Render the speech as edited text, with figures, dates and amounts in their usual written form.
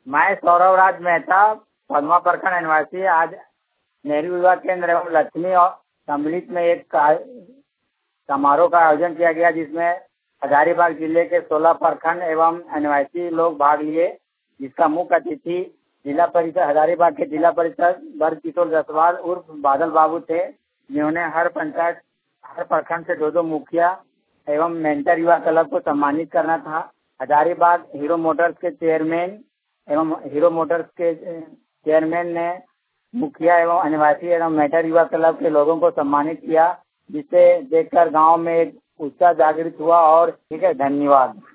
मैं सौरभ राज मेहता, पदमा प्रखंड निवासी। आज नेहरू युवा केंद्र एवं लक्ष्मी और सम्मिलित में एक समारोह का आयोजन किया गया, जिसमें हजारीबाग जिले के 16 प्रखंड एवं निवासी लोग भाग लिए, जिसका मुख्य अतिथि जिला परिषद हजारीबाग के जिला परिषद वर्ग किशोर जायसवाल उर्फ बादल बाबू थे, जिन्होंने हर प्रखंड से 2-2 मुखिया एवं मेंटर युवा क्लब को सम्मानित करना था। हजारीबाग हीरो मोटर्स के चेयरमैन ने मुखिया एवं अनिवासी एवं मेंटर युवा क्लब के लोगों को सम्मानित किया, जिसे देखकर गांव में एक उत्साह जागृत हुआ। और ठीक है, धन्यवाद।